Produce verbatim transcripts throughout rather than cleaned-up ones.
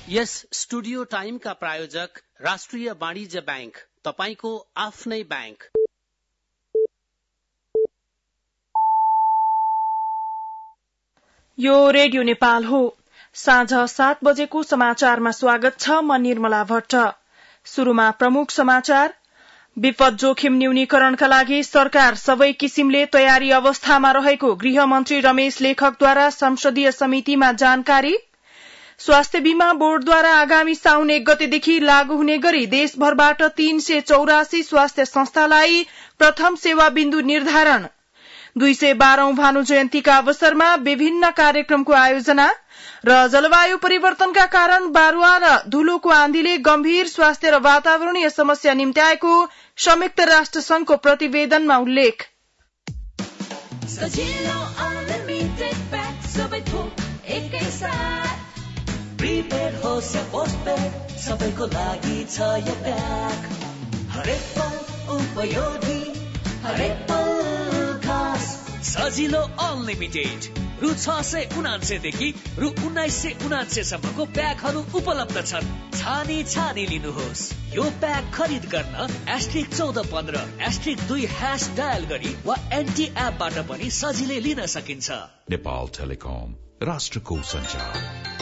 यस studio टाइमका प्रायोजक राष्ट्रिय वाणिज्य बैंक, तपाईको आफ्नै बैंक। यो रेडियो नेपाल हो। साँझ सात बजेको समाचारमा स्वागत छ। म निर्मला भट्ट। शुरूमा प्रमुख समाचार। विपद जोखिम न्यूनीकरणका लागि सरकार सबै किसिमले तयारी अवस्थामा रहेको गृहमन्त्री रमेश लेखकद्वारा संसदीय समितिमा जानकारी। स्वास्थ्य बीमा बोर्डद्वारा आगामी साउन एक गतेदेखि लागू हुने गरी देशभरबाट तीन सय चौरासी स्वास्थ्य संस्थालाई प्रथम सेवा बिन्दु निर्धारण। दुई सय बाह्रौं भानु जयन्तीका अवसरमा विभिन्न कार्यक्रमको आयोजना र जलवायु परिवर्तनका कारण बारुवा र धुलोको आँधीले गम्भीर स्वास्थ्य र वातावरणीय समस्या निम्त्याएको संयुक्त राष्ट्र संघको प्रतिवेदनमा उल्लेख। प्रिपेड होस् या पोस्टपेड सबैको लागि छ यो प्याक। हरेक पल उपयोगी, हरेक पल खास। सजिलो अनलिमिटेड रु छ सय उनान्सयदेखि रु उन्नाइस सय उनान्सयसम्मको प्याकहरू उपलब्ध छन्। छानी छानी लिनुहोस्। यो प्याक खरिद गर्न एस्ट्रिक चौध पन्ध्र एस्ट्रिक दुई ह्यास डायल गरी वा एनटी एपबाट पनि सजिलै लिन सकिन्छ। नेपाल टेलिकम, राष्ट्रको सञ्चार।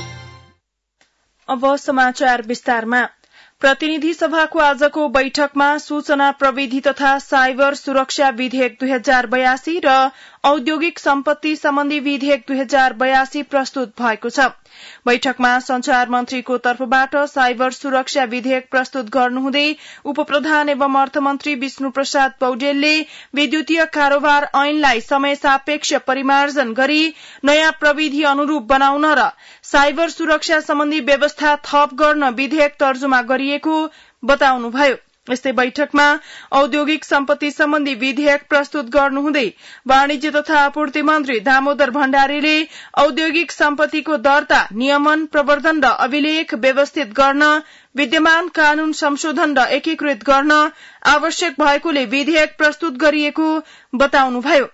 अब समाचार विस्तारमा। प्रतिनिधि सभाको आजको बैठकमा सूचना प्रविधि तथा साइबर सुरक्षा विधेयक दुई हजार बयासी र औद्योगिक सम्पत्ति सम्बन्धी विधेयक दुई हजार बयासी प्रस्तुत भएको छ। बैठकमा संचार मन्त्रीको तर्फबाट साइबर सुरक्षा विधेयक प्रस्तुत गर्नुहुँदै उपप्रधान एवं अर्थमन्त्री विष्णु प्रसाद पौडेलले विद्युतीय कारोबार ऐनलाई समय सापेक्ष परिमार्जन गरी नयाँ प्रविधि अनुरूप बनाउन र साइबर सुरक्षा सम्बन्धी व्यवस्था थप गर्न विधेयक तर्जुमा गरिएको बताउनुभयो। यस्तै बैठकमा औद्योगिक सम्पत्ति सम्बन्धी विधेयक प्रस्तुत गर्नुहुँदै वाणिज्य तथा आपूर्ति मन्त्री दामोदर भण्डारीले औद्योगिक सम्पत्तिको दर्ता, नियमन, प्रवर्धन र अभिलेख व्यवस्थित गर्न, विद्यमान कानून संशोधन र एकीकृत गर्न आवश्यक भएकोले विधेयक प्रस्तुत गरिएको बताउनुभयो।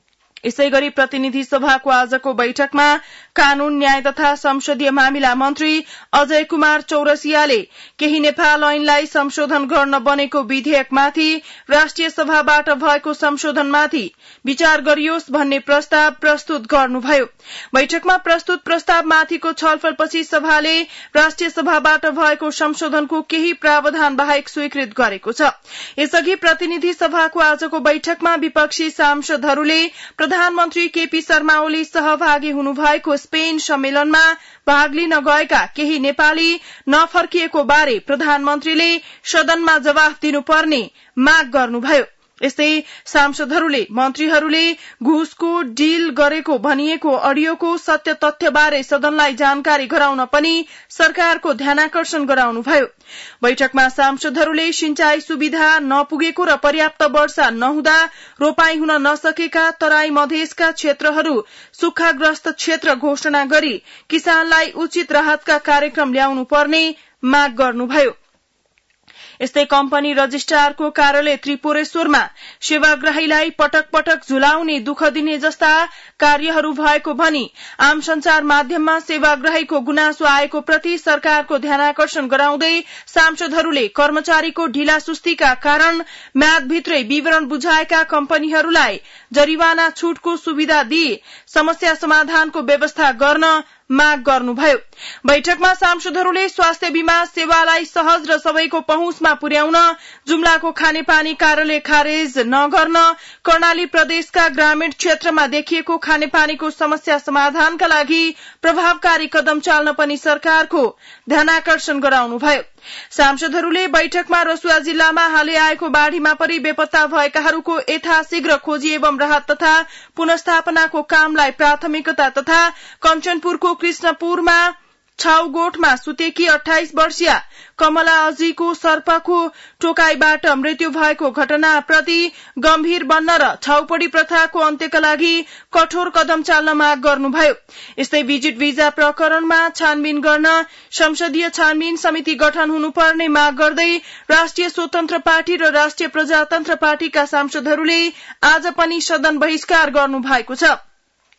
यसै गरी प्रतिनिधि सभाको आजको बैठकमा कानून, न्याय तथा संसदीय मामिला मन्त्री अजय कुमार चौरसियाले केही नेपाल ऐनलाई संशोधन गर्न बनेको विधेयकमाथि राष्ट्रिय सभाबाट भएको संशोधनमाथि विचार गरियोस् भन्ने प्रस्ताव प्रस्तुत गर्नुभयो। बैठकमा प्रस्तुत प्रस्तावमाथिको छलफलपछि सभाले राष्ट्रिय सभाबाट भएको संशोधनको केही प्रावधान बाहेक स्वीकृत गरेको छ। यसअघि प्रतिनिधि सभाको आजको बैठकमा विपक्षी सांसदहरूले प्रधानमन्त्री केपी शर्मा ओली सहभागी हुनुभएको स्पेन सम्मेलनमा भाग लिन गएका केही नेपाली नफर्किएको बारे प्रधानमन्त्रीले सदनमा जवाफ दिनुपर्ने माग गर्नुभयो। यस्तै सांसदहरूले मन्त्रीहरूले घुसको डील गरेको भनिएको अडियोको सत्य तथ्यबारे सदनलाई जानकारी गराउन पनि सरकारको ध्यानाकर्षण गराउनुभयो। बैठकमा सांसदहरूले सिंचाई सुविधा नपुगेको र पर्याप्त वर्षा नहुँदा रोपाई हुन नसकेका तराई मधेसका क्षेत्रहरू सुक्खाग्रस्त क्षेत्र घोषणा गरी किसानलाई उचित राहतका कार्यक्रम ल्याउनु पर्ने माग गर्नुभयो। यस्तै कम्पनी रजिस्ट्रारको कार्यालय त्रिपुरेश्वरमा सेवाग्राहीलाई पटक पटक झुलाउने, दुःख दिने जस्ता कार्यहरू भएको भनी आम संचार माध्यममा सेवाग्राहीको गुनासो आएको प्रति सरकारको ध्यानाकर्षण गराउँदै सांसदहरूले कर्मचारीको ढिलासुस्तीका कारण म्यादभित्रै विवरण बुझाएका कम्पनीहरूलाई जरिवाना छूटको सुविधा दिई समस्या समाधानको व्यवस्था गर्न माग गर्नुभयो। बैठकमा सांसदहरूले स्वास्थ्य बीमा सेवालाई सहज र सबैको पहुँचमा पुर्याउन, जुम्लाको खानेपानी कार्यालय खारेज नगर्न, कर्णाली प्रदेशका ग्रामीण क्षेत्रमा देखिएको खानेपानीको समस्या समाधानका लागि प्रभावकारी कदम चाल्न पनि सरकारको ध्यानाकर्षण गराउनुभयो। सांसदहरूले बैठकमा रसुवा जिल्लामा हालै आएको बाढ़ीमा परि बेपत्ता भएकाहरूको यथाशीघ्र खोजी एवं राहत तथा पुनस्थापनाको कामलाई प्राथमिकता तथा कञ्चनपुरको कृष्णपुरमा छाउगोठमा सुतेकी अठाइस वर्षीय कमला अजीको सर्पको टोकाईबाट मृत्यु भएको घटनाप्रति गम्भीर बन्न र छाउपडी प्रथाको अन्त्यका लागि कठोर कदम चाल्न माग गर्नुभयो। यस्तै भिजिट भिजा प्रकरणमा छानबिन गर्न संसदीय छानबिन समिति गठन हुनुपर्ने माग गर्दै राष्ट्रिय स्वतन्त्र पार्टी र राष्ट्रिय प्रजातन्त्र पार्टीका सांसदहरूले आज पनि सदन बहिष्कार गर्नु भएको छ।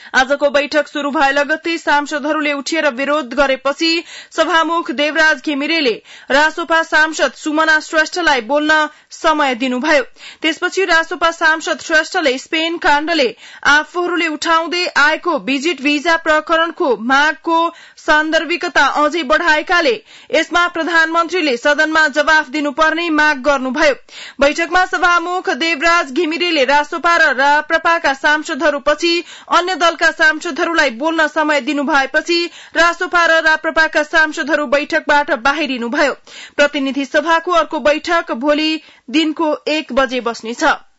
आजको बैठक शुरू भए लगत्तै सांसदहरूले उठेर विरोध गरेपछि सभामुख देवराज घिमिरेले रासोपा सांसद सुमना श्रेष्ठलाई बोल्न समय दिनुभयो। त्यसपछि रासोपा सांसद श्रेष्ठले स्पेन काण्डले आफूहरूले उठाउँदै आएको भिजिट भिजा प्रकरणको मागको सान्दर्भिकता अझै बढ़ाएकाले यसमा प्रधानमन्त्रीले सदनमा जवाफ दिनुपर्ने माग गर्नुभयो। बैठकमा सभामुख देवराज घिमिरेले रासोपा र राप्रपाका सांसदहरूपछि अन्य दलका सांसदहरूलाई बोल्न समय दिनु भएपछि रासोपा र राप्रपाका सांसदहरू बैठकबाट बाहिरिनुभयो। प्रतिनिधि सभाको अर्को बैठक भोलि दिनको एक बजे बस्नेछ।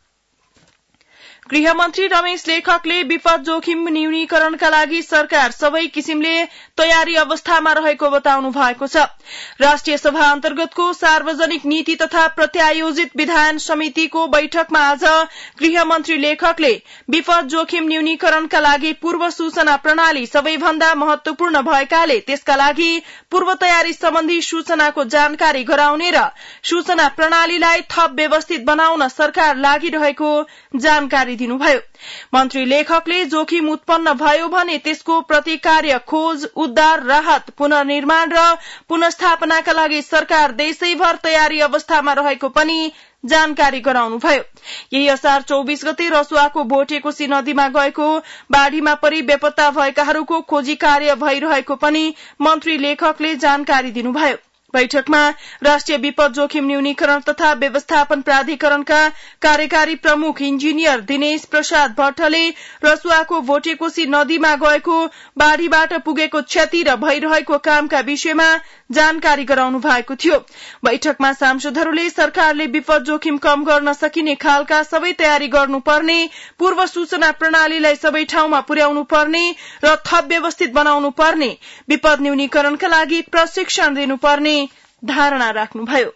गृहमन्त्री रमेश लेखकले विपद जोखिम न्यूनीकरणका लागि सरकार सबै किसिमले तयारी अवस्थामा रहेको बताउनु भएको छ। राष्ट्रिय सभा अन्तर्गतको सार्वजनिक नीति तथा प्रत्यायोजित विधान समितिको बैठकमा आज गृहमन्त्री लेखकले विपद जोखिम न्यूनीकरणका लागि पूर्व सूचना प्रणाली सबैभन्दा महत्वपूर्ण भएकाले त्यसका लागि पूर्व तयारी सम्बन्धी सूचनाको जानकारी गराउने र सूचना प्रणालीलाई थप व्यवस्थित बनाउन सरकार लागिरहेको जानकारी दिनुभयो। मन्त्री लेखकले जोखिम उत्पन्न भयो भने त्यसको प्रतिकार्य खोज उद्धार राहत पुनर्निर्माण र पुनर्स्थापनाका लागि सरकार देशैभर तयारी अवस्थामा रहेको पनि जानकारी गराउनुभयो। यही असार चौबीस गते रसुवाको भोटेकोशी नदीमा गएको बाढ़ीमा परि बेपत्ता भएकाहरूको खोजी कार्य भइरहेको पनि मन्त्री लेखकले जानकारी दिनुभयो। बैठकमा राष्ट्रिय विपद जोखिम न्यूनीकरण तथा व्यवस्थापन प्राधिकरणका कार्यकारी प्रमुख इन्जिनियर दिनेश प्रसाद भट्टले रसुवाको भोटेकोशी नदीमा गएको बाढ़ीबाट पुगेको क्षति र भइरहेको कामका विषयमा जानकारी गराउनु भएको थियो। बैठकमा सांसदहरूले सरकारले विपद जोखिम कम गर्न सकिने खालका सबै तयारी गर्नुपर्ने, पूर्व सूचना प्रणालीलाई सबै ठाउँमा पुर्याउनु पर्ने र थप व्यवस्थित बनाउनु पर्ने, विपद न्यूनीकरणका लागि प्रशिक्षण दिनुपर्ने धारणा राख्नुभयो।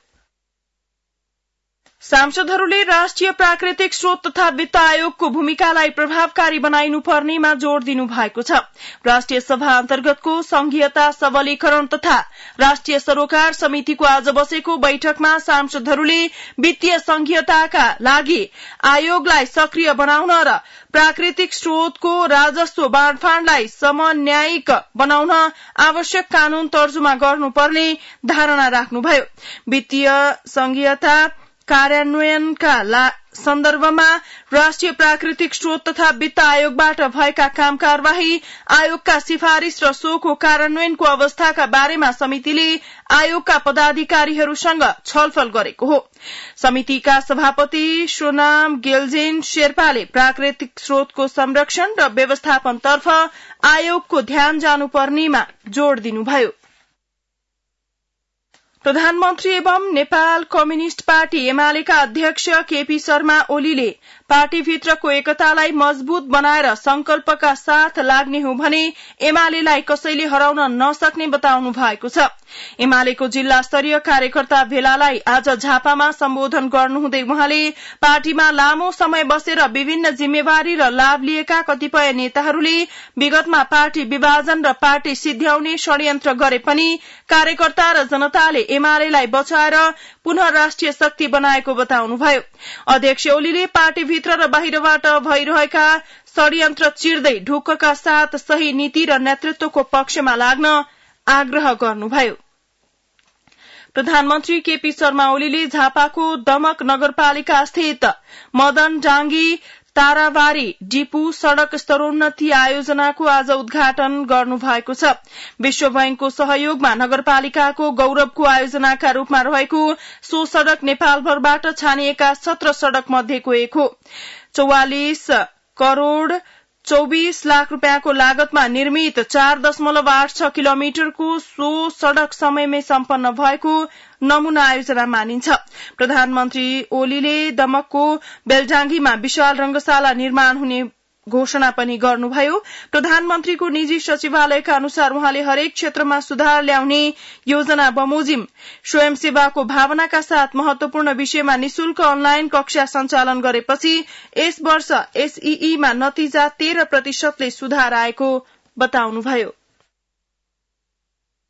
सांसदहरूले राष्ट्रिय प्राकृतिक स्रोत तथा वित्त आयोगको भूमिकालाई प्रभावकारी बनाइनु पर्नेमा जोड़ दिनु भएको छ। राष्ट्रिय सभा अन्तर्गतको संघीयता सबलीकरण तथा राष्ट्रिय सरोकार समितिको आज बसेको बैठकमा सांसदहरूले वित्तीय संघीयताका लागि आयोगलाई सक्रिय बनाउन र प्राकृतिक स्रोतको राजस्व बाँडफाँडलाई समन्यायिक बनाउन आवश्यक कानून तर्जुमा गर्नुपर्ने धारणा राख्नुभयो। वित्तीय संघीयता कार्यान्वयनका सन्दर्भमा राष्ट्रिय प्राकृतिक स्रोत तथा वित्त आयोगबाट भएका काम कार्यवाही, आयोगका सिफारिश र सोको कार्यान्वयनको अवस्थाका बारेमा समितिले आयोगका पदाधिकारीहरूसँग छलफल गरेको हो। समितिका सभापति सोनाम गेलजेन शेर्पाले प्राकृतिक स्रोतको संरक्षण र व्यवस्थापनतर्फ आयोगको ध्यान जानुपर्नेमा जोड़ दिनुभयो। प्रधानमन्त्री एवं नेपाल कम्युनिष्ट पार्टी एमालेका अध्यक्ष केपी शर्मा ओलीले पार्टीभित्रको एकतालाई मजबूत बनाएर संकल्पका साथ लाग्ने हो भने एमालेलाई कसैले हराउन नसक्ने बताउनु भएको छ। एमालेको जिल्ला स्तरीय कार्यकर्ता भेलालाई आज झापामा सम्बोधन गर्नुहुँदै उहाँले पार्टीमा लामो समय बसेर विभिन्न जिम्मेवारी र लाभ लिएका कतिपय नेताहरूले विगतमा पार्टी विभाजन र पार्टी सिध्याउने षड्यन्त्र गरे पनि कार्यकर्ता र जनताले एमालेलाई बचाएर पुनः राष्ट्रिय शक्ति बनाएको बताउनुभयो। अध्यक्ष ओलीले पार्टीभित्र र बाहिरबाट भइरहेका षड्यन्त्र चिर्दै ढुक्कका साथ सही नीति र नेतृत्वको पक्षमा लाग्न आग्रह गर्नुभयो। प्रधानमन्त्री केपी शर्मा ओलीले झापाको दमक नगरपालिका स्थित मदन डांगी ताराबारी डिपु सड़क स्तरोन्नति आयोजनाको आज उद्घाटन गर्नुभएको छ। विश्व बैंकको सहयोगमा नगरपालिकाको गौरवको आयोजनाका रूपमा रहेको सो सड़क नेपालभरबाट छानिएका सत्र सड़क मध्येको एक हो। चौवालिस करोड़ चौबीस लाख रूपियाँको लागतमा निर्मित चार दशमलव आठ छ किलोमिटरको सो सड़क समयमै सम्पन्न भएको नमूना आयोजना मानिन्छ। प्रधानमन्त्री ओलीले दमकको बेलडांगीमा विशाल रंगशाला निर्माण हुने घोषणा पनि गर्नुभयो। प्रधानमन्त्रीको निजी सचिवालयका अनुसार उहाँले हरेक क्षेत्रमा सुधार ल्याउने योजना बमोजिम स्वयंसेवाको भावनाका साथ महत्वपूर्ण विषयमा निशुल्क अनलाइन कक्षा सञ्चालन गरेपछि यस वर्ष एसईईमा नतिजा तेह्र प्रतिशतले सुधार आएको बताउनुभयो।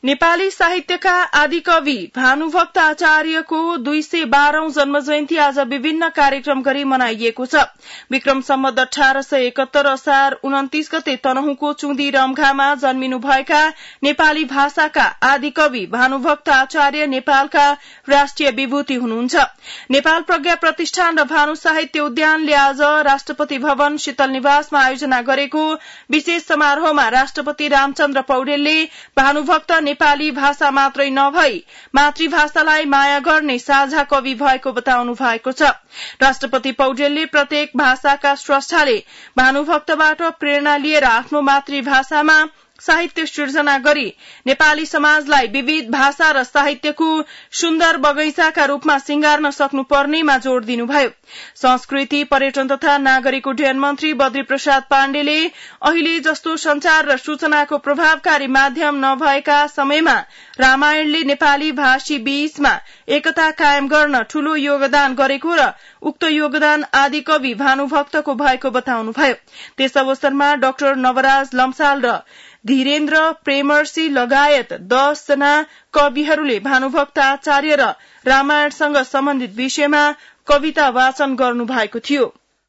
नेपाली साहित्यका आदिकवि भानुभक्त आचार्यको दुई सय बाह्रौं जन्म जयन्ती आज विभिन्न कार्यक्रम गरी मनाइएको छ। विक्रम सम्वत अठार सय एकहत्तर असार उन्तिस गते तनहुँको चुदी रम्घामा जन्मिनुभएका नेपाली भाषाका आदिकवि भानुभक्त आचार्य नेपालका राष्ट्रिय विभूति हुनुहुन्छ। नेपाल प्रज्ञा प्रतिष्ठान र भानु साहित्य उद्यानले आज राष्ट्रपति भवन शीतल निवासमा आयोजना गरेको विशेष समारोहमा राष्ट्रपति रामचन्द्र पौडेलले भानुभक्त नेपाली भाषा मात्रै नभई मातृभाषालाई माया गर्ने साझा कवि भएको बताउनु भएको छ। राष्ट्रपति पौडेलले प्रत्येक भाषाका स्रष्टाले भानुभक्तबाट प्रेरणा लिएर आफ्नो मातृभाषामा साहित्य सृजना गरी नेपाली समाजलाई विविध भाषा र साहित्यको सुन्दर बगैंचाका रूपमा सिंगार्न सक्नुपर्नेमा जोड़ दिनुभयो। संस्कृति पर्यटन तथा नागरिक उड्डयन मन्त्री बद्री प्रसाद पाण्डेले अहिले जस्तो संचार र सूचनाको प्रभावकारी माध्यम नभएका समयमा रामायणले नेपाली भाषी बीचमा एकता कायम गर्न ठूलो योगदान गरेको र उक्त योगदान आदिकवि भानुभक्तको भएको बताउनुभयो। त्यस अवसरमा डाक्टर नवराज लम्साल र धीरेन्द्र प्रेमर्सी लगायत दस जना कविहरूले भानुभक्त आचार्य र रामायणसँग सम्बन्धित विषयमा कविता वाचन गर्नु भएको थियो।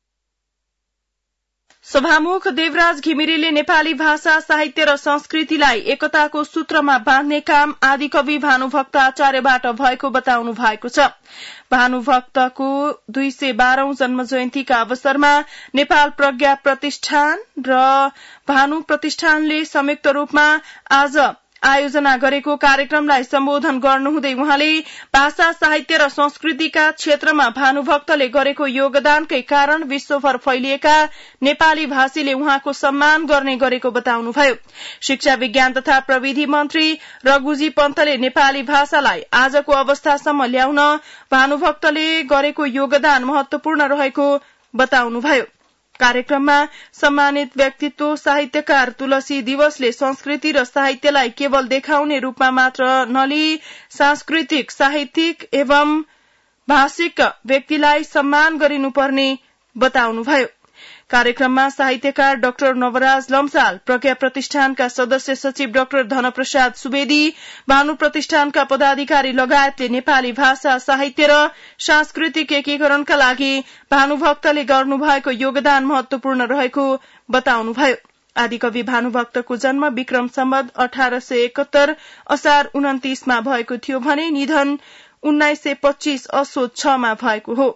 सभामुख देवराज घिमिरेले नेपाली भाषा साहित्य र संस्कृतिलाई एकताको सूत्रमा बाँध्ने काम आदिकवि भानुभक्त आचार्यबाट भएको बताउनु भएको छ। भानुभक्तको दुई सय बाह्रौं जन्म जयन्तीका अवसरमा नेपाल प्रज्ञा प्रतिष्ठान र भानु प्रतिष्ठानले संयुक्त रूपमा आज आयोजना गरेको कार्यक्रमलाई सम्बोधन गर्नुहुँदै उहाँले भाषा साहित्य र संस्कृतिका क्षेत्रमा भानुभक्तले गरेको योगदानकै कारण विश्वभर फैलिएका नेपाली भाषीले उहाँको सम्मान गर्ने गरेको बताउनुभयो। शिक्षा विज्ञान तथा प्रविधि मन्त्री रघुजी पन्तले नेपाली भाषालाई आजको अवस्थासम्म ल्याउन भानुभक्तले गरेको योगदान महत्वपूर्ण रहेको बताउनुभयो। कार्यक्रममा सम्मानित व्यक्तित्व साहित्यकार तुलसी दिवसले संस्कृति र साहित्यलाई केवल देखाउने रूपमा मात्र नलिई सांस्कृतिक साहित्यिक एवं भाषिक व्यक्तिलाई सम्मान गरिनुपर्ने बताउनुभयो। कार्यक्रममा साहित्यकार डाक्टर नवराज लम्साल, प्रज्ञा प्रतिष्ठानका सदस्य सचिव डाक्टर धनप्रसाद सुवेदी, भानु प्रतिष्ठानका पदाधिकारी लगायतले नेपाली भाषा साहित्य र सांस्कृतिक एकीकरणका लागि भानुभक्तले गर्नुभएको योगदान महत्वपूर्ण रहेको बताउनुभयो। आदिकवि भानुभक्तको जन्म विक्रम सम्वत अठार सय एकहत्तर असार उन्तिसमा भएको थियो भने निधन उन्नाइस सय पच्चीस असोज छमा भएको हो।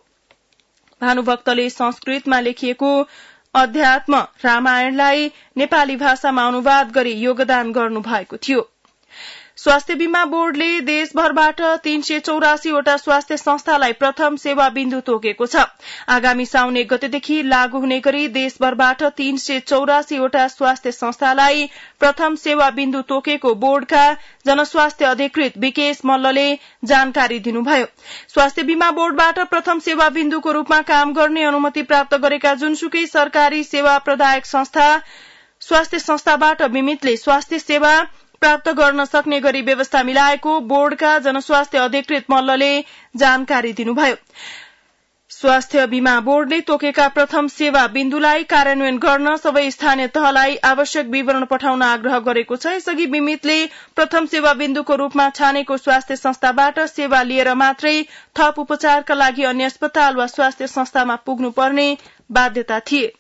भानुभक्तले संस्कृतमा लेखिएको अध्यात्म रामायणलाई नेपाली भाषामा अनुवाद गरी योगदान गर्नु भएको थियो। स्वास्थ्य बीमा बोर्डले देशभरबाट तीन सय चौरासीवटा स्वास्थ्य संस्थालाई प्रथम सेवा बिन्दु तोकेको छ। आगामी साउन एक गतेदेखि लागू हुने गरी देशभरबाट तीन सय चौरासीवटा स्वास्थ्य संस्थालाई प्रथम सेवा बिन्दु तोकेको बोर्डका जनस्वास्थ्य अधिकृत विकेश मल्लले जानकारी दिनुभयो। स्वास्थ्य बीमा बोर्डबाट प्रथम सेवा बिन्दुको रूपमा काम गर्ने अनुमति प्राप्त गरेका जुनसुकै सरकारी सेवा प्रदायक संस्था स्वास्थ्य संस्थाबाट बिमितले स्वास्थ्य सेवा प्राप्त गर्न सक्ने गरी व्यवस्था मिलाएको बोर्डका जनस्वास्थ्य अधिकृत मल्लले जानकारी दिनुभयो। स्वास्थ्य बीमा बोर्डले तोकेका प्रथम सेवा बिन्दुलाई कार्यान्वयन गर्न सबै स्थानीय तहलाई आवश्यक विवरण पठाउन आग्रह गरेको छ। यसअघि बिमितले प्रथम सेवा बिन्दुको रूपमा छानेको स्वास्थ्य संस्थाबाट सेवा लिएर मात्रै थप उपचारका लागि अन्य अस्पताल वा स्वास्थ्य संस्थामा पुग्नुपर्ने बाध्यता थिए।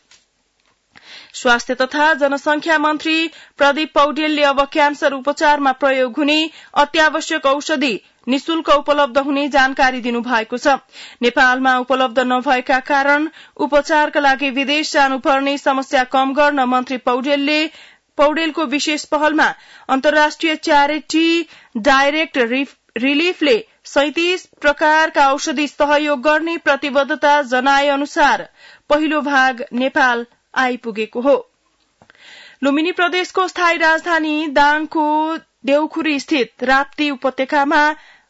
स्वास्थ्य तथा जनसंख्या मन्त्री प्रदीप पौडेलले अब क्यान्सर उपचारमा प्रयोग हुने अत्यावश्यक औषधि निशुल्क उपलब्ध हुने जानकारी दिनुभएको छ। नेपालमा उपलब्ध नभएका कारण उपचारका लागि विदेश जानुपर्ने समस्या कम गर्न मन्त्री पौडेलले पौडेलको विशेष पहलमा अन्तर्राष्ट्रिय च्यारिटी डाइरेक्ट रिलिफले सैंतीस प्रकारका औषधि सहयोग गर्ने प्रतिबद्धता जनाए अनुसार पहिलो भाग नेपाल आइपुगेको हो। लुम्बिनी प्रदेशको स्थायी राजधानी दाङको देउखुरी स्थित राप्ती उपत्यकामा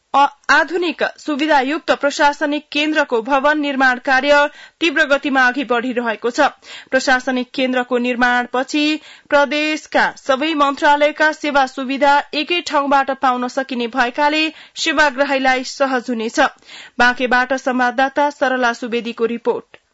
आधुनिक सुविधायुक्त प्रशासनिक केन्द्रको भवन निर्माण कार्य तीव्र गतिमा अघि बढ़िरहेको छ। प्रशासनिक केन्द्रको निर्माणपछि प्रदेशका सबै मन्त्रालयका सेवा सुविधा एकै ठाउँबाट पाउन सकिने भएकाले सेवाग्राहीलाई सहज हुनेछ। बाँकेबाट संवाददाता सरला सुवेदीको रिपोर्ट।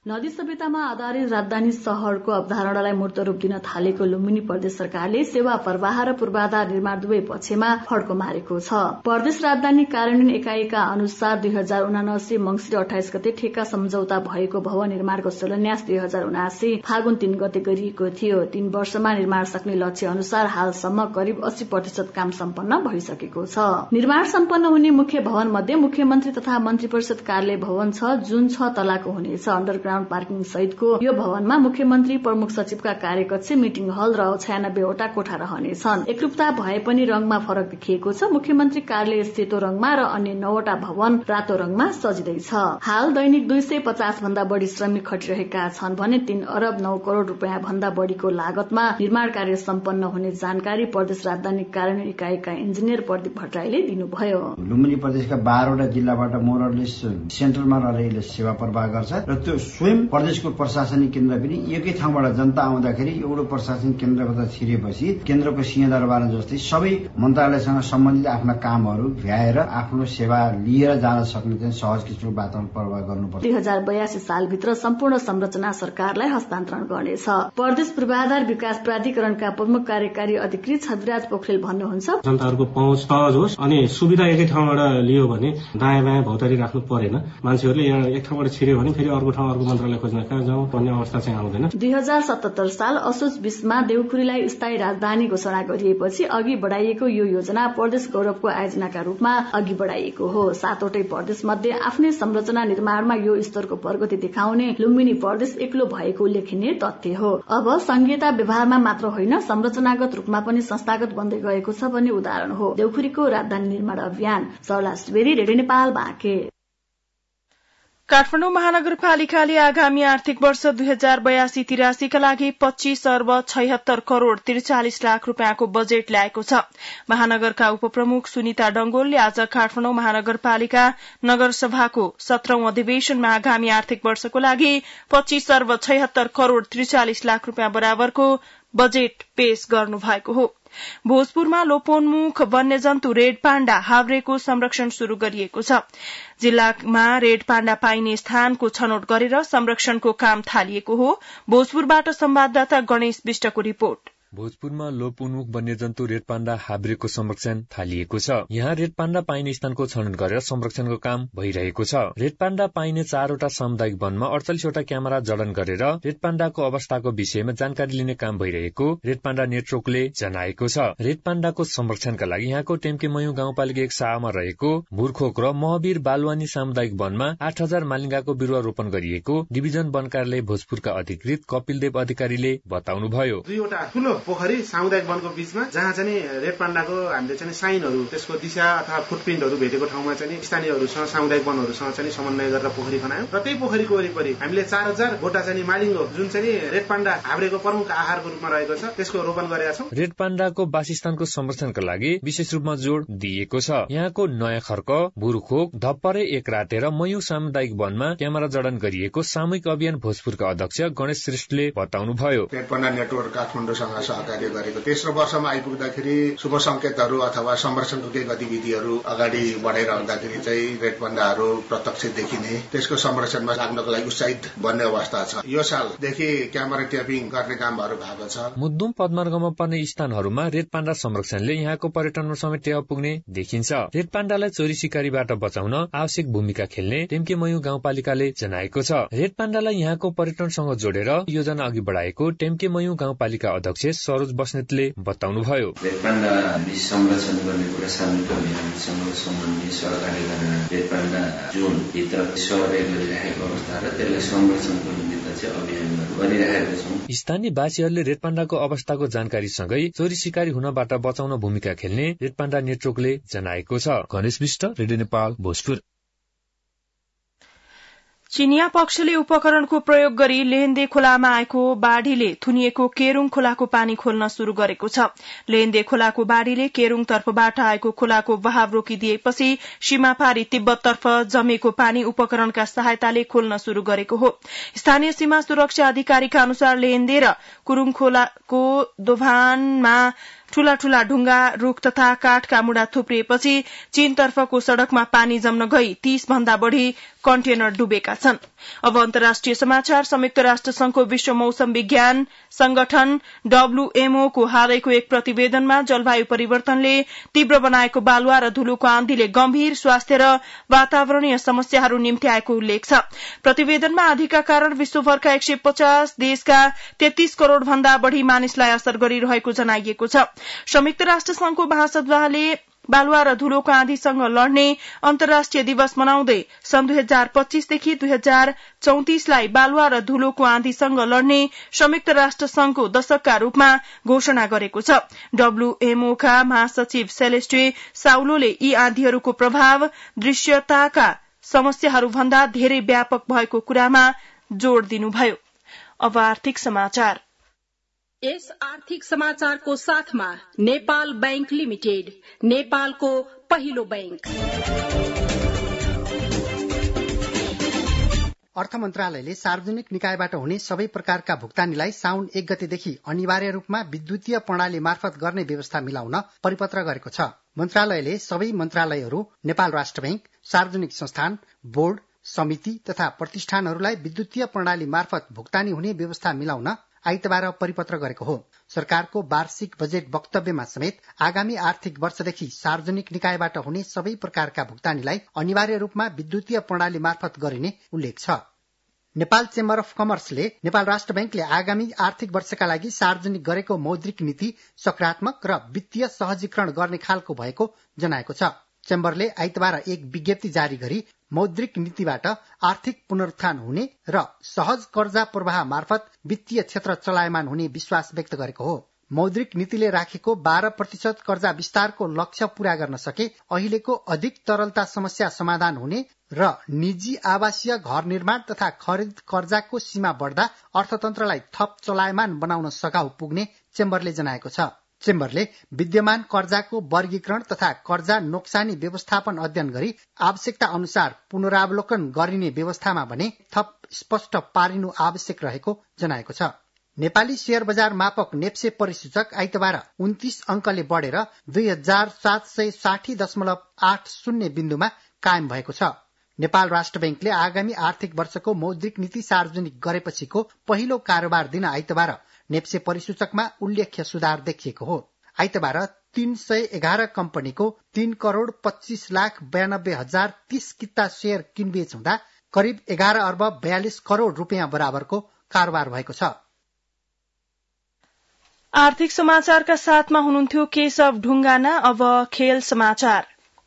नदी सभ्यतामा आधारित राजधानी शहरको अवधारणालाई मूर्त रूप दिन थालेको लुम्बिनी प्रदेश सरकारले सेवा प्रवाह र पूर्वाधार निर्माण दुवै पक्षमा फड्को मारेको छ। प्रदेश राजधानी कार्यान्वयन एकाइका अनुसार दुई हजार उनासी मंसिर अठाइस गते ठेक्का सम्झौता भएको भवन निर्माणको शिलान्यास दुई हजार उनासी फागुन तीन गते गरिएको थियो। तीन वर्षमा निर्माण सक्ने लक्ष्य अनुसार हालसम्म करिब अस्सी प्रतिशत काम सम्पन्न भइसकेको छ। निर्माण सम्पन्न हुने मुख्य भवन मध्ये मुख्यमन्त्री तथा मन्त्री परिषद कार्यालय भवन छ, जुन छ तलाको हुनेछ। अन्डरग्राउण्ड पार्किङ सहितको यो भवनमा मुख्यमन्त्री प्रमुख सचिवका कार्यकक्ष, मिटिङ हल र छयानब्बेवटा कोठा रहनेछन्। एकरूपता भए पनि रंगमा फरक देखिएको छ। मुख्यमन्त्री कार्यालय सेतो रंगमा र अन्य नौवटा भवन रातो रंगमा सजिँदैछ। हाल दैनिक दुई सय पचास भन्दा बढ़ी श्रमिक खटिरहेका छन् भने तीन अरब नौ करोड़ रूपियाँ भन्दा बढ़ीको लागतमा निर्माण कार्य सम्पन्न हुने जानकारी प्रदेश राजधानी कार्यान्वयन इकाइका इन्जिनियर प्रदीप भट्टराईले दिनुभयो। लुम्बिनी प्रदेशका बाह्रवटा जिल्लाबाट मोरलेस सेन्ट्रलमा रहेर सेवा प्रवाह गर्छ र त्यो स्वयं प्रदेशको प्रशासनिक केन्द्र पनि एकै ठाउँबाट जनता आउँदाखेरि एउटा प्रशासनिक केन्द्रबाट छिरेपछि केन्द्रको सिंहदरबार जस्तै सबै मन्त्रालयसँग सम्बन्धित आफ्ना कामहरू भ्याएर आफ्नो सेवा लिएर जान सक्ने चाहिँ सहज किसिमको वातावरण प्रवाह गर्नुपर्छ। दुई हजार बयासी सालभित्र सम्पूर्ण संरचना सरकारलाई हस्तान्तरण गर्नेछ। प्रदेश पूर्वाधार विकास प्राधिकरणका प्रमुख कार्यकारी अधिकृत छविराज पोखरेल भन्नुहुन्छ, जनताहरूको पहुँच सहज होस् अनि सुविधा एकै ठाउँबाट लियो भने दायाँ बायाँ भौतारी राख्नु परेन। मान्छेहरूले यहाँ एक ठाउँबाट छिर्यो भने फेरि अर्को ठाउँ अर्को मन्त्रालय खोज्न कहाँ जाउँ भन्ने अवस्था चाहिँ आउँदैन। दुई हजार सतहत्तर साल असोज बीसमा देउखुरीलाई स्थायी राजधानी घोषणा गरिएपछि अघि बढ़ाइएको यो योजना प्रदेश गौरवको आयोजनाका रूपमा अघि बढ़ाइएको हो। सातवटै प्रदेश मध्ये आफ्नै संरचना निर्माणमा यो स्तरको प्रगति देखाउने लुम्बिनी प्रदेश एक्लो भएको उल्लेखनीय तथ्य हो। अब संघीयता व्यवहारमा मात्र होइन, संरचनागत रूपमा पनि संस्थागत बन्दै गएको छ भन्ने उदाहरण हो देउखुरीको राजधानी निर्माण अभियान। सरला सुवेदी, रेडियो नेपाल, बाँके। काठमाडौँ महानगरपालिकाले आगामी आर्थिक वर्ष दुई हजार बयासी तिरासीका लागि पच्चीस अर्ब छयत्तर करोड़ त्रिचालिस लाख रूपियाँको बजेट ल्याएको छ। महानगरका उपप्रमुख सुनिता डंगोलले आज काठमाडौँ महानगरपालिका नगरसभाको सत्रौं अधिवेशनमा आगामी आर्थिक वर्षको लागि पच्चीस अर्ब छयत्तर करोड़ त्रिचालिस लाख रूपियाँ बराबरको बजेट पेश गर्नु भएको हो। भोजपुरमा लोपोन्मुख वन्यजन्तु रेड पाण्डा हाभ्रेको संरक्षण शुरू गरिएको छ। जिल्लामा रेड पाण्डा पाइने स्थानको छनौट गरेर संरक्षणको काम थालिएको हो। भोजपुरबाट संवाददाता गणेश विष्टको रिपोर्ट। भोजपुरमा लोपोन्मुख वन्यजन्तु रेड पाण्डा हाभ्रेको संरक्षण थालिएको छ। यहाँ रेड पाण्डा पाइने स्थानको छनौट गरेर संरक्षणको काम भइरहेको छ। रेड पाण्डा पाइने चारवटा सामुदायिक वनमा अडचालिसवटा क्यामेरा जडान गरेर रेड पाण्डाको अवस्थाको विषयमा जानकारी लिने काम भइरहेको रेड पाण्डा नेटवर्कले जनाएको छ। रेड पाण्डाको संरक्षणका लागि यहाँको टेम्केमयू गाउँपालिका एक साहमा रहेको भुरखोक र महवीर बालवानी सामुदायिक वनमा आठ हजार मालिङ्गाको बिरूवा रोपण गरिएको डिभिजन वन कार्यालय भोजपुरका अधिकृत कपिलदेव अधिकारीले बताउनुभयो। पोखरी सामुदायिक वनको बीचमा जहाँ चाहिँ रेड पाण्डाको हामीले चाहिँ साइनहरू, त्यसको दिशा अथवा फुटप्रिन्टहरू भेटेको ठाउँमा चाहिँ स्थानीयहरूसँग सामुदायिक वनहरूसँग चाहिँ समन्वय गरेर पोखरी खनायौं र त्यही पोखरीको वरिपरि हामीले चार हजार गोटा चाहिँ मालिङ्गो जुन चाहिँ रेड पाण्डा हाभ्रेको प्रमुख आहारको रूपमा रहेको छ त्यसको रोपण गरेका छौं। रेड पाण्डाको वासस्थानको संरक्षणका लागि विशेष रूपमा जोड़ दिएको छ। यहाँको नयाँ खर्क, भुरखोक, धप्परे एक राटे र मयू सामुदायिक वनमा क्यामेरा जडान गरिएको सामूहिक अभियान भोजपुरका अध्यक्ष गणेश श्रेष्ठले बताउनुभयो। रेड पाण्डा नेटवर्क काठमाडौँसँग सहकार्य गरेको तेस्रो वर्षमा आइपुग्दाखेरि शुभ संकेतहरू अथवा संरक्षणको केही गतिविधिहरू अगाडि बढेर आउँदाखेरि चाहिँ रेड पाण्डाहरू प्रत्यक्ष देखिने, त्यसको संरक्षणमा लाग्नको लागि उत्साहित बन्ने अवस्था छ। यो सालदेखि क्यामेरा ट्यापिङ गर्ने कामहरू भएको छ। मुद्दुम पदमार्गमा पर्ने स्थानहरूमा रेड पाण्डा संरक्षणले यहाँको पर्यटनमा समेत टेवा पुग्ने देखिन्छ। रेड पाण्डालाई चोरी सिकारीबाट बचाउन आवश्यक भूमिका खेल्ने टेम्केमयू गाउँपालिकाले जनाएको छ। रेड पाण्डालाई यहाँको पर्यटनसँग जोडेर योजना अघि बढाएको टेम्केमयू गाउँपालिका अध्यक्ष सरोज बस्नेतले बताउनुभयो। रेड पाण्डा संरक्षण गर्ने कुरा सामूहिक अभियानसँग सम्बन्धित सरकारले गरेर रेड पाण्डा जुन भित्र सर्वे गरिरहेको अवस्था र त्यसलाई संरक्षणको निमित्त चाहिँ अभियान गरिरहेका छौं। स्थानीय वासीहरूले रेड पाण्डाको अवस्थाको जानकारी सँगै चोरी सिकारी हुनबाट बचाउन भूमिका खेल्ने रेड पाण्डा नेटवर्कले जनाएको छ। गणेश विष्ट, रेडियो नेपाल, भोजपुर। चिनिया पक्षले उपकरणको प्रयोग गरी लेहेन्दे खोलामा आएको बाढ़ीले थुनिएको केरूङ खोलाको पानी खोल्न शुरू गरेको छ। लेहेन्दे खोलाको बाढ़ीले केरूङ तर्फबाट आएको खोलाको बहाव रोकिदिएपछि सीमापारी तिब्बततर्फ जमेको पानी उपकरणका सहायताले खोल्न शुरू गरेको हो। स्थानीय सीमा सुरक्षा अधिकारीका अनुसार लेहेन्दे र कुरूङ खोलाको दोभानमा ठूला ठूला ढुङ्गा रूख तथा काठका मुढा थुप्रिएपछि चीनतर्फको सड़कमा पानी जम्न गई तीस भन्दा बढ़ी कन्टेनर डुबेका छन्। अब अन्तर्राष्ट्रिय समाचार। संयुक्त राष्ट्र संघको विश्व मौसम विज्ञान संगठन डब्ल्यूएमओ को हालैको एक प्रतिवेदनमा जलवायु परिवर्तनले तीव्र बनाएको बालुवा र धुलोको आन्धीले गम्भीर स्वास्थ्य र वातावरणीय समस्याहरू निम्ति आएको उल्लेख छ। प्रतिवेदनमा आँधीका कारण विश्वभरका एक सय पचास देशका तेत्तीस करोड़ भन्दा बढ़ी मानिसलाई असर गरिरहेको जनाइएको छ। संयुक्त राष्ट्र संघको महासभाले बालुवा र धुलोको आँधीसँग लड्ने अन्तर्राष्ट्रिय दिवस मनाउँदै सन् दुई हजार पच्चीसदेखि दुई हजार चौतिसलाई बालुवा र धुलोको आँधीसँग लड्ने संयुक्त राष्ट्र संघको दशकका रूपमा घोषणा गरेको छ। डब्ल्यूएमओका महासचिव सेलेस्टे साउलोले यी आँधीहरूको प्रभाव दृश्यताका समस्याहरू भन्दा धेरै व्यापक भएको कुरामा जोड़ दिनुभयो। अब आर्थिक समाचार। यस आर्थिक समाचारको साथमा नेपाल बैंक लिमिटेड, नेपालको पहिलो बैंक। अर्थ मन्त्रालयले सार्वजनिक निकायबाट हुने सबै प्रकारका भुक्तानीलाई साउन एक गतेदेखि अनिवार्य रूपमा विद्युतीय प्रणाली मार्फत गर्ने व्यवस्था मिलाउन परिपत्र गरेको छ। मन्त्रालयले सबै मन्त्रालयहरू, नेपाल राष्ट्र बैंक, सार्वजनिक संस्थान, बोर्ड, समिति तथा प्रतिष्ठानहरूलाई विद्युतीय प्रणाली मार्फत भुक्तानी हुने व्यवस्था मिलाउन आइतबार परिपत्र गरेको हो। सरकारको वार्षिक बजेट वक्तव्यमा समेत आगामी आर्थिक वर्षदेखि सार्वजनिक निकायबाट हुने सबै प्रकारका भुक्तानीलाई अनिवार्य रूपमा विद्युतीय प्रणाली मार्फत गरिने उल्लेख छ। नेपाल चेम्बर अफ कमर्सले नेपाल राष्ट्र बैंकले आगामी आर्थिक वर्षका लागि सार्वजनिक गरेको मौद्रिक नीति सकारात्मक र वित्तीय सहजीकरण गर्ने खालको भएको जनाएको छ। चेम्बरले आइतबार एक विज्ञप्ति जारी गरी मौद्रिक नीतिबाट आर्थिक पुनरुत्थान हुने र सहज कर्जा प्रवाह मार्फत वित्तीय क्षेत्र चलायमान हुने विश्वास व्यक्त गरेको हो। मौद्रिक नीतिले राखेको बाह्र प्रतिशत कर्जा विस्तारको लक्ष्य पूरा गर्न सके अहिलेको अधिक तरलता समस्या समाधान हुने र निजी आवासीय घर निर्माण तथा खरिद कर्जाको सीमा बढ्दा अर्थतन्त्रलाई थप चलायमान बनाउन सघाउ पुग्ने चेम्बरले जनाएको छ। चेम्बरले विद्यमान कर्जाको वर्गीकरण तथा कर्जा नोक्सानी व्यवस्थापन अध्ययन गरी आवश्यकता अनुसार पुनरावलोकन गरिने व्यवस्थामा भने थप स्पष्ट पारिनु आवश्यक रहेको जनाएको छ। नेपाली शेयर बजार मापक नेप्से परिसूचक आइतबार उन्तीस अंकले बढ़ेर दुई हजार सात सय साठी दशमलव आठ शून्य बिन्दुमा कायम भएको छ। नेपाल राष्ट्र बैंकले आगामी आर्थिक वर्षको मौद्रिक नीति सार्वजनिक गरेपछिको पहिलो कारोबार दिन आइतबार नेप्से परिसूचकमा उल्लेख्य सुधार देखिएको हो। आइतबार तीन सय एघार कम्पनीको तीन करोड़ पच्चीस लाख बयानब्बे हजार तीस किता शेयर किनबेच हुँदा करिब एघार अर्ब बयालिस करोड़ रूपियाँ बराबरको कारोबार भएको छ। आर्थिक समाचारका साथमा हुनुहुन्थ्यो केशव ढुङ्गाना। अब खेल समाचार।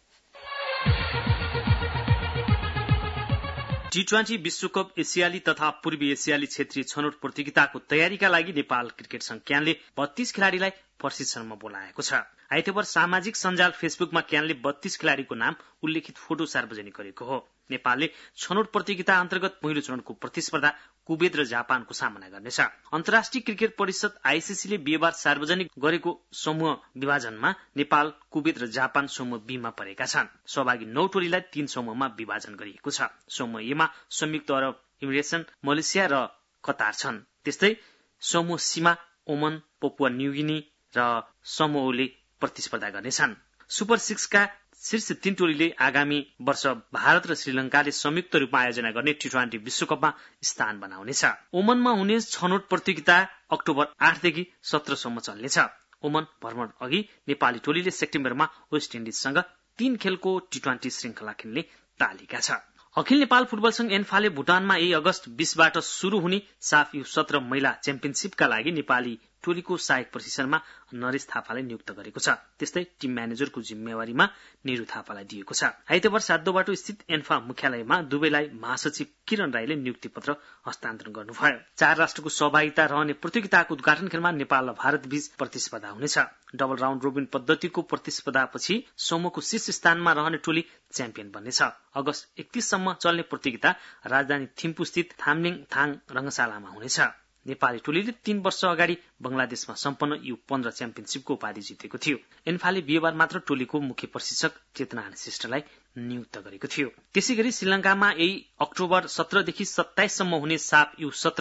टी ट्वेन्टी विश्वकप एसियाली तथा पूर्वी एसियाली क्षेत्रीय छनौट प्रतियोगिताको तयारीका लागि नेपाल क्रिकेट संघ क्यानले बत्तीस खेलाड़ीलाई प्रशिक्षणमा बोलाएको छ। आइतबार सामाजिक सञ्जाल फेसबुकमा क्यानले बत्तीस खेलाड़ीको नाम उल्लेखित फोटो सार्वजनिक गरेको हो। नेपालले छनौट प्रतियोगिता अन्तर्गत पहिलो चरणको प्रतिस्पर्धा कुवेत र जापानको सामना गर्नेछ। अन्तर्राष्ट्रिय क्रिकेट परिषद आईसीसीले बिहिबार सार्वजनिक गरेको समूह विभाजनमा नेपाल, कुवेत र जापान समूह बी मा परेका छन्। सहभागी नौ टोलीलाई तीन समूहमा विभाजन गरिएको छ। समूह ए मा संयुक्त अरब इमिरेसन, मलेसिया र कतार छन्। त्यस्तै समूह सी मा ओमन, पपुवा न्युगिनी र समूहले प्रतिस्पर्धा गर्नेछन्। सुपर सिक्सका शीर्ष तीन टोलीले आगामी वर्ष भारत र श्रीलंकाले संयुक्त रूपमा आयोजना गर्ने टी ट्वेन्टी विश्वकपमा स्थान बनाउनेछ। ओमनमा हुने छनौट प्रतियोगिता अक्टोबर आठदेखि सत्रसम्म चल्नेछ। ओमन भ्रमण अघि नेपाली टोलीले सेप्टेम्बरमा वेस्ट इन्डिजसँग तीन खेलको टी ट्वेन्टी श्रृंखला खेल्ने तालिका छ। अखिल नेपाल फुटबल संघ एन्फाले भुटानमा एक अगस्त बीसबाट शुरू हुने साफ यु सत्र महिला च्याम्पियनशीपका लागि नेपाली टोलीको सहायक प्रशिक्षणमा नरेश थापालाई नियुक्त गरेको छ। त्यस्तै टिम म्यानेजरको जिम्मेवारीमा निरु थापालाई दिएको छ। आइतबार सातोबाटो स्थित एन्फा मुख्यालयमा दुवैलाई महासचिव किरण राईले नियुक्ति पत्र हस्तान्तरण गर्नुभयो। चार राष्ट्रको सहभागिता रहने प्रतियोगिताको उद्घाटन खेलमा नेपाल र भारत बीच प्रतिस्पर्धा हुनेछ। डबल राउन्ड रोबिन पद्धतिको प्रतिस्पर्धापछि समूहको शीर्ष स्थानमा रहने टोली च्याम्पियन बन्नेछ। अगस्त एकतीससम्म चल्ने प्रतियोगिता राजधानी थिम्पू स्थित थामलिङ थाङ रंगशालामा हुनेछ। नेपाली टोलीले तीन वर्ष अगाडि बंगलादेशमा सम्पन्न यु पन्ध्र च्याम्पियनशीपको उपाधि जितेको थियो। एन्फाले बिहिबार मात्र टोलीको मुख्य प्रशिक्षक चेतनारायण श्रेष्ठलाई नियुक्त गरेको थियो। त्यसैगरी श्रीलंकामा यही अक्टोबर सत्रदेखि सत्ताइससम्म हुने साफ यु सत्र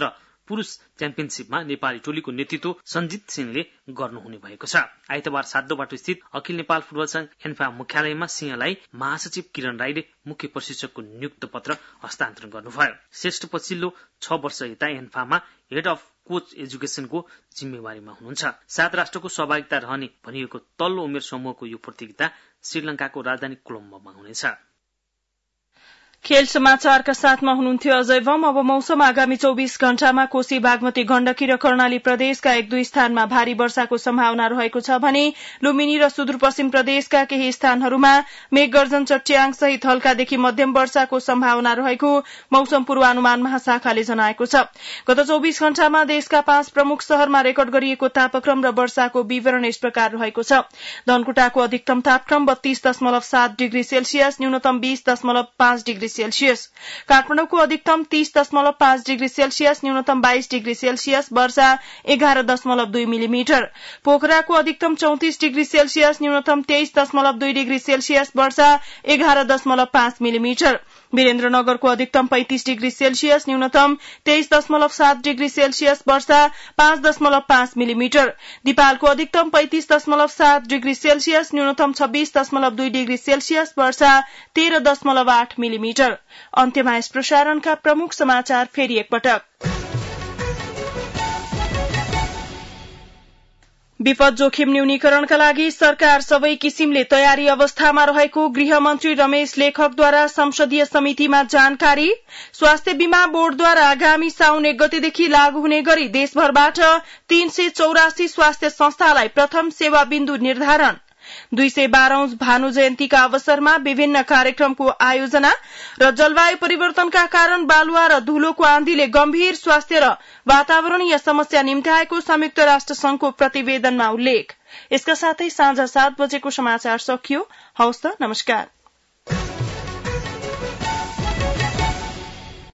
पुरुष च्याम्पियनशीपमा नेपाली टोलीको नेतृत्व सञ्जित सिंहले गर्नुहुने भएको छ। आइतबार सातोबाटो स्थित अखिल नेपाल फुटबल संघ एन्फा मुख्यालयमा सिंहलाई महासचिव किरण राईले मुख्य प्रशिक्षकको नियुक्त पत्र हस्तान्तरण गर्नुभयो। श्रेष्ठ पछिल्लो छ वर्ष यता एन्फामा हेड अफ कोच एजुकेशनको जिम्मेवारीमा हुनुहुन्छ। सात राष्ट्रको सहभागिता रहने भनिएको तल्लो उमेर समूहको यो प्रतियोगिता श्रीलंकाको राजधानी कोलम्बोमा हुनेछ। खेल समाचारका साथमा हुनुहुन्थ्यो अजय बम। अब मौसम। आगामी चौबीस घण्टामा कोशी बागमती गण्डकी र कर्णाली प्रदेशका एक दुई स्थानमा भारी वर्षाको सम्भावना रहेको छ भने लुम्बिनी र सुदूरपश्चिम प्रदेशका केही स्थानहरूमा मेघगर्जन चट्याङ सहित हल्कादेखि मध्यम वर्षाको सम्भावना रहेको मौसम पूर्वानुमान महाशाखाले जनाएको छ। गत चौबीस घण्टामा देशका पाँच प्रमुख शहरमा रेकर्ड गरिएको तापक्रम र वर्षाको विवरण यस प्रकार रहेको छ। धनकुटाको अधिकतम तापक्रम बत्तीस दशमलव सात डिग्री सेल्सियस, न्यूनतम बीस दशमलव पाँच डिग्री सेल्सियस। काठमाडौँको अधिकतम तीस दशमलव पाँच डिग्री सेल्सियस, न्यूनतम बाइस डिग्री सेल्सियस, वर्षा एघार दशमलव दुई मिलिमिटर। पोखराको अधिकतम चौतिस डिग्री सेल्सियस, न्यूनतम तेइस दशमलव दुई डिग्री सेल्सियस, वर्षा एघार दशमलव पाँच मिलिमिटर। वीरेन्द्रनगरको अधिकतम पैंतिस डिग्री सेल्सियस, न्यूनतम तेइस दशमलव सात डिग्री सेल्सियस, वर्षा पाँच दशमलव पाँच मिलिमिटर। दिपालको अधिकतम पैंतिस दशमलव सात डिग्री सेल्सियस, न्यूनतम छब्बीस दशमलव दुई डिग्री सेल्सियस, वर्षा तेह्र दशमलव आठ मिलिमिटर। अन्त्यमा यस प्रसारणका प्रमुख समाचार फेरि एकपटक। विपद जोखिम न्यूनीकरणका लागि सरकार सबै किसिमले तयारी अवस्थामा रहेको गृहमन्त्री रमेश लेखकद्वारा संसदीय समितिमा जानकारी। स्वास्थ्य बीमा बोर्डद्वारा आगामी साउन एक गतेदेखि लागू हुने गरी देशभरबाट तीन सय चौरासी स्वास्थ्य संस्थालाई प्रथम सेवा बिन्दु निर्धारण। दुई सय बाह्रौं भानु जयन्तीका अवसरमा विभिन्न कार्यक्रमको आयोजना र जलवायु परिवर्तनका कारण बालुवा र धूलोको आँधीले गम्भीर स्वास्थ्य र वातावरणीय समस्या निम्त्याएको संयुक्त राष्ट्र संघको प्रतिवेदनमा उल्लेख। यसका साथै साँझ सात बजेको समाचार सकियो। हवस् त, नमस्कार।